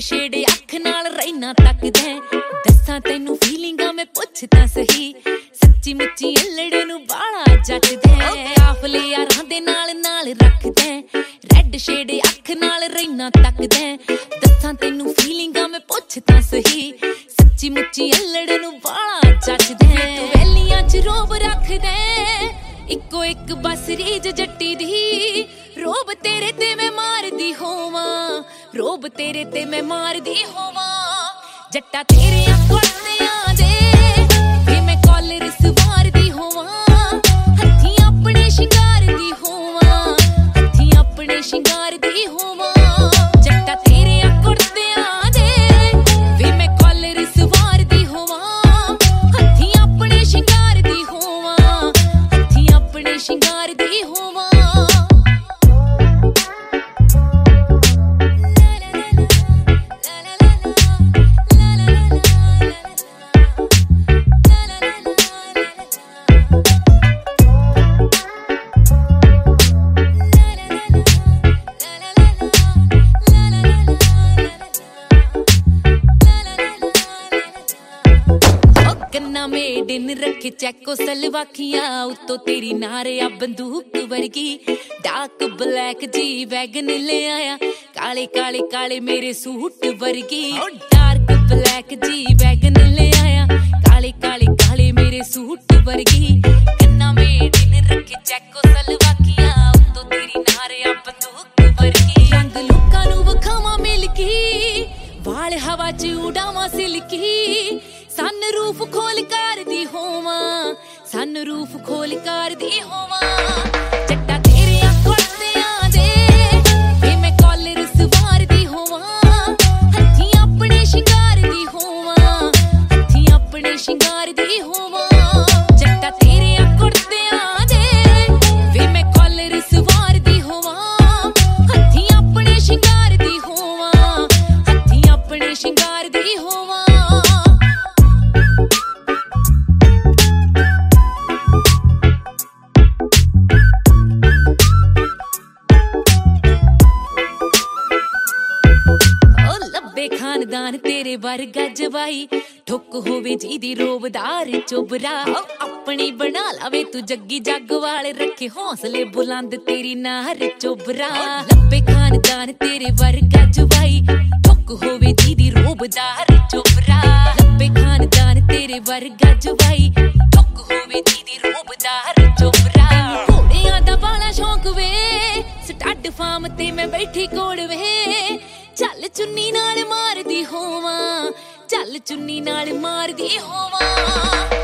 shade अख नाल रैना तकदे दस्सां तैनू फीलिंगां मैं पुछ तां सही सच्ची मुच्ची अल्लड़ नू बाला जचदे काफले यारां दे नाल रखदे रेड शेड अख नाल रैना तकदे दस्सां तैनू फीलिंगां मैं पुछ तां सही सच्ची मुच्ची अल्लड़ नू बाला जचदे वेलियां च रोब रखदे इको एक बस रीज जट्टी दी रोब तेरे ते मैं मारदी होवां रोब तेरे ते मैं मारदी होवां जट्टा तेरे कुर्तियां दे वे मैं कॉलर सवारदी होवां हत्थी अपने शिंगार दी होवां हत्थी अपने शिंगार दी होवां जट्टा तेरे कुर्तियां दे वे मैं कॉलर सवारदी होवां हत्थी अपने शिंगार दी होवां हत्थी अपने शिंगार दी होवां गन्ना मेडिन रखे चैको सलवाखियां उतो तेरी नारे आ बंदूक वर्गी डार्क ब्लैक जी वैगन ले आया काले काले काले मेरे सूट वर्गी डार्क ब्लैक जी वैगन ले आया काले काले काले मेरे सूट वर्गी गन्ना मेडिन रखे चैको सलवाखियां उतो तेरी नारे आ बंदूक वर्गी रंग लुक्कां नू वखावां मिलकी वाल हवा च उड़ावां सिलकी सन रूफ खोल कर दी होवां सन रूफ खोल कर दी होवां जट्टा तेरे कुर्तियां दे वे मैं कॉलर सवार दी होवां हत्थी अपने शिंगार दी होवां हत्थी अपने शिंगार दी होवां जट्टा तेरे कुर्तियां दे वे मैं कॉलर सवार दी होवां हत्थी अपने शिंगार दी होवां हत्थी अपने शिंगार दी होवां खानदान तेरे वर्गा जवाई ठुक होवे जी दी रोबदार चोबरा अपनी बना लावे तू जग्गी जग वाले रखे हौसले बुलंद तेरी नार चोबरा लब्बे खानदान तेरे वर्गा जवाई ठुक होवे जी दी रोबदार चोबरा लब्बे खानदान तेरे वर्गा जवाई ठुक होवे जी दी रोबदार चोबरा घोड़ियां दा बाला शौक वे स्टड फार्म ते मैं बैठी कोल वे चल चुन्नी नाल मारदी होवां चल चुन्नी नाल मारदी होवां